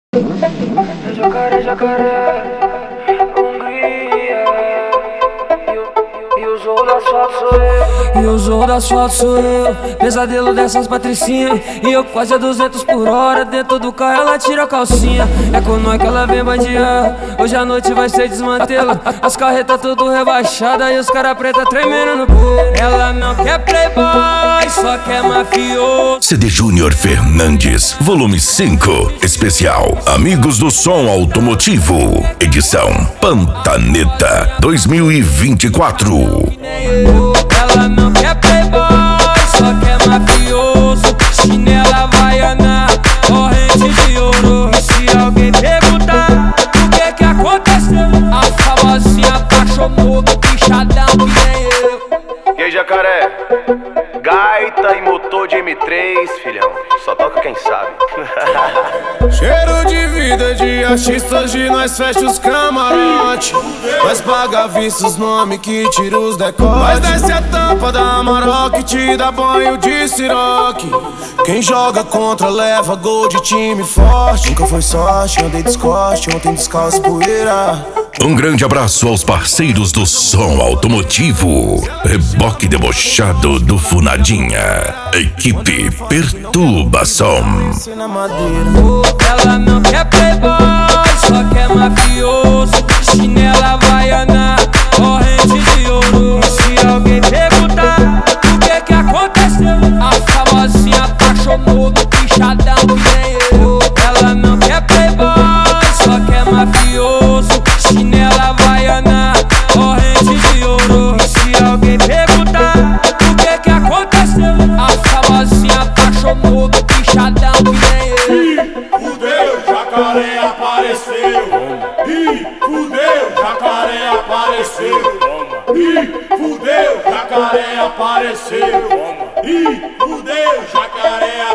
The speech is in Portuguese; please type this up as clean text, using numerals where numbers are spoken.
Jacaré, jacaré, Hungria. E o zorro do asfalto sou eu. E o zorro do asfalto sou eu. Pesadelo dessas patricinhas. E eu quase a 200 por hora. Dentro do carro ela tira a calcinha. É com nós que ela vem bandear. Hoje a noite vai ser desmantela. As carretas tudo rebaixadas. E os cara preta tremendo no peito. Ela não quer playboy, só quer mafioso. CD Júnior Fernandes, volume 5, especial Amigos do Som Automotivo, edição Pantaneta 2024. Ela não quer playboy, só quer mafioso. Chinela havaiana, corrente de ouro. E se alguém perguntar o que aconteceu, a famosinha apaixonou, bichadão que nem eu. E aí, jacaré? Gaita e motor de M3, filhão. Só toca quem sabe. Cheiro de vida de artistas, de nós fecha os camarote. Nós paga vistos, nome que tira os decotes. Nós desce a tampa da Amarok, te dá banho de siroque. Quem joga contra leva gol de time forte. Nunca foi sorte, andei descoste, ontem descalço poeira. Um grande abraço aos parceiros do som automotivo. Reboque debochado do Funadinha. Equipe Perturbação. Ela não quer playboy, só quer mafioso. Chinela havaiana, corrente de ouro. E se alguém perguntar o que aconteceu, a famosinha apaixonou, bichadão que nem eu. Ela não quer playboy, só quer mafioso. Chinela havaiana, corrente de ouro. E se alguém perguntar o que aconteceu, a famosinha apaixonou, bichadão que nem eu. Fudeu, jacaré apareceu. Ih, fudeu, jacaré apareceu. Ih, fudeu, jacaré apareceu. Ih, fudeu, jacaré